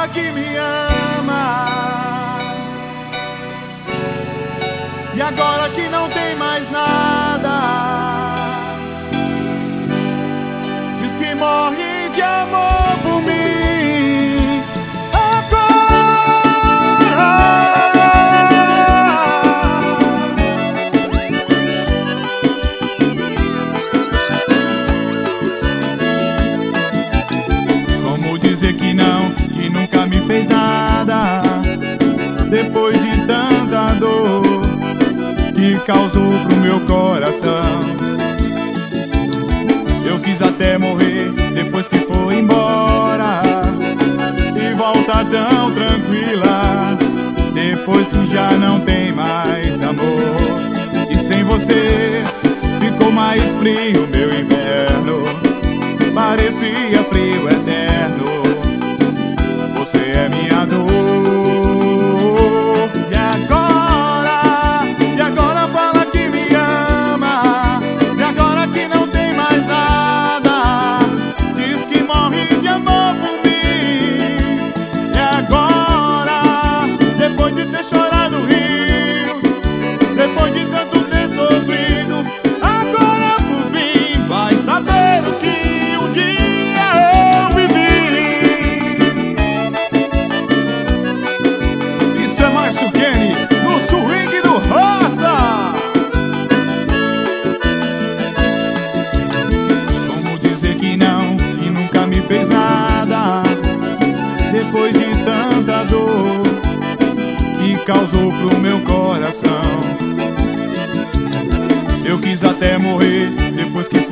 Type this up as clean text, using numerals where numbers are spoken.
fala que me ama, e agora que não tem mais nada, diz que morre de amor por mim. Como dizer que não, que nunca me fez nada, depois de tanta dor que causou pro meu coração. Eu quis até morrer depois que foi embora, e volta tão tranquila depois que já não tem mais amor. E sem você ficou mais frio meu inverno, parecia frio eterno. Você é minha dor. E agora fala que me ama, e agora que não tem mais nada, diz que morre de amor por mim. E agora, depois de ter chorado rio, depois de tanto ter sofrido, agora por fim vai saber o que um dia eu vivi. Isso é Márcio Kenny no swing do Rasta. Como dizer que não, que nunca me fez nada, depois de tanta dor que causou pro meu coração. Eu quis até morrer depois que